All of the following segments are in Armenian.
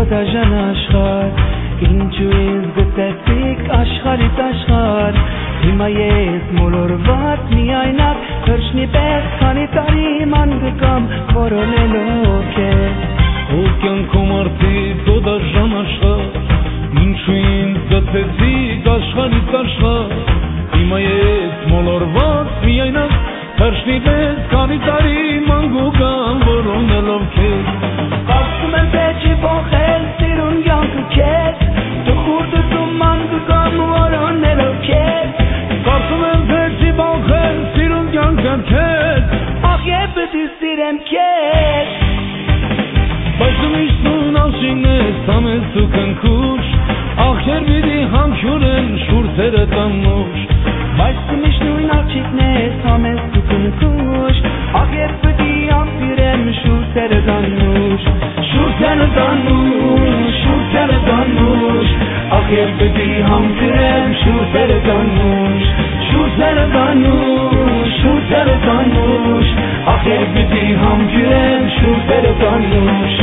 դաժան աշխարհ Ինչու ինձ գտեցիք աշխարհից աշխարհ Հիմա ես մոլորված միայնակ Թրջնի պես քանի տարի ման գկամ Որոնելով քեզ Ու կյանքում արդից ու դաժան աշխարհ Ինչու ինձ գտեցիք աշխարհից աշխարհ Հիմա ես մոլորված միայնակ Թրջնի պես քանի տարի ման գկամ Որոնելով քեզ Կարծում եմ թե չի փոխել սիրուն կյանքը քեզ Դու խուրդում ման գկամ որոնելով քեզ Կարծում եմ թե չի փոխել սիրուն կյանքը քեզ Ախ ես պետք է սիրեմ քեզ Բայց դու միշտ նույն աշինն ես համես ու քնքուշ Ախեր պիտի համբուրեն շուրթերը տանուշ Բայց դու միշտ նույն աղջիկն ես համես ու քնքուշ Ախեր պետք է համբուրեմ շուրթերը տանուշ Շուրթերը տանուշ, շուրթերը տանուշ Ախեր պետք է համբուրեմ շուրթերը տանուշ Շուրթերը տանուշ, շուրթերը տանուշ Ախեր պետք է համբուրեմ շուրթերը տանուշ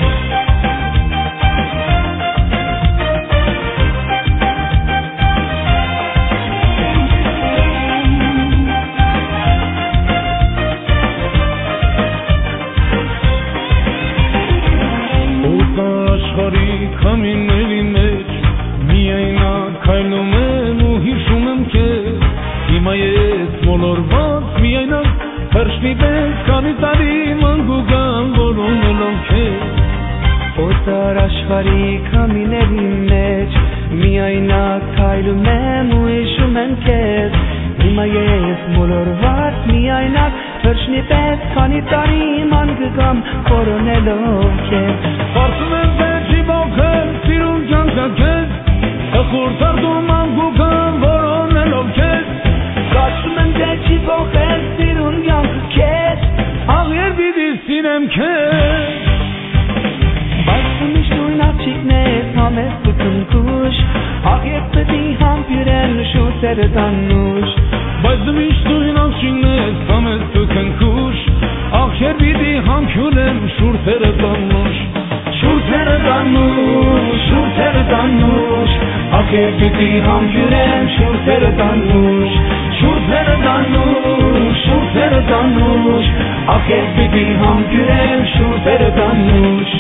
Քամիների մեջ միայնակ քայլում եմ ու հիշում եմ քեզ Հիմա ես մոլորված միայնակ Թրջնի պես քանի տարի ման գուգամ որոնելով քեզ Օտար աշխարհի քամիների մեջ միայնակ քայլում եմ ու հիշում եմ քեզ Հիմա ես մոլորված միայնակ Թրջնի պես քանի տարի ման գկամ որոնելով քեզ Կարծում եմ թե չի փոխել սիրուն կյանքը քեզ Խորտարդում անգուկան որոնելով քեզ Կարծում եմ թե չի փոխել սիրուն կյանքը քեզ Աղեր պիտի սիրեմ քեզ Բայց դու միշտ նույն աղջիկն ես համես ու քնքուշ Աղեր պետք է համբուրեն շուրթերը տանուշ Բայց դու միշտ նույն աղջիկն ես համես ու քնքուշ Աղեր պիտի համբուրեմ շուրթերը տանուշ Շուրթերը տանուշ, շուրթերը տանուշ Ախեր պիտի համբուրեմ շուրթերը տանուշ Շուրթերը տանուշ, շուրթերը տանուշ Ախեր պիտի համբուրեմ շուրթերը տանուշ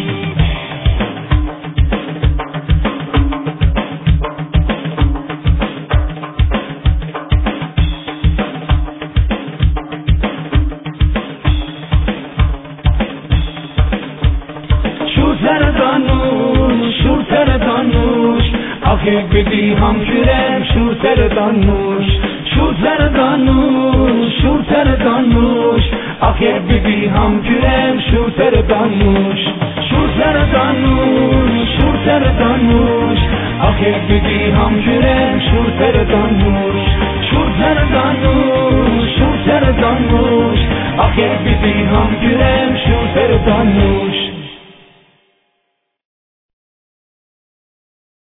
Շուրթերը տանուշ, շուրթերը տանուշ Ախեր պիտի համբուրեմ շուրթերը տանուշ Շուրթերը տանուշ, շուրթերը տանուշ Ախեր պիտի համբուրեմ շուրթերը տանուշ Շուրթերը տանուշ, շուրթերը տանուշ Ախեր պիտի համբուրեմ շուրթերը տանուշ Շուրթերը տանուշ, շուրթերը տանուշ Ախեր պիտի համբուրեմ շուրթերը տանուշ